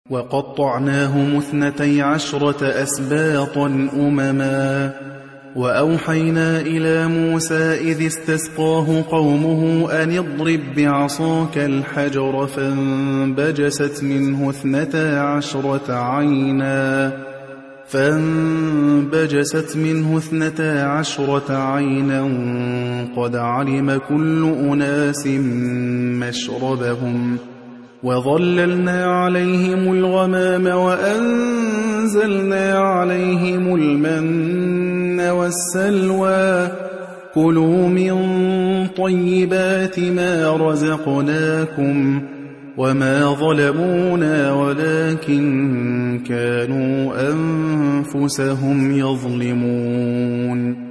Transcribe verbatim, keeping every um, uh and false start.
وقطعناهم اثنتي عشرة أسباطا أمما وأوحينا إلى موسى إذ استسقاه قومه أن اضرب بعصاك الحجر فانبجست منه اثنتا عشرة عينا فانبجست منه اثنتا عشرة عينا قد علم كل أناس مشربهم وظللنا عليهم الغمام وأنزلنا عليهم المن والسلوى كلوا من طيبات ما رزقناكم وما ظلمونا ولكن كانوا أنفسهم يظلمون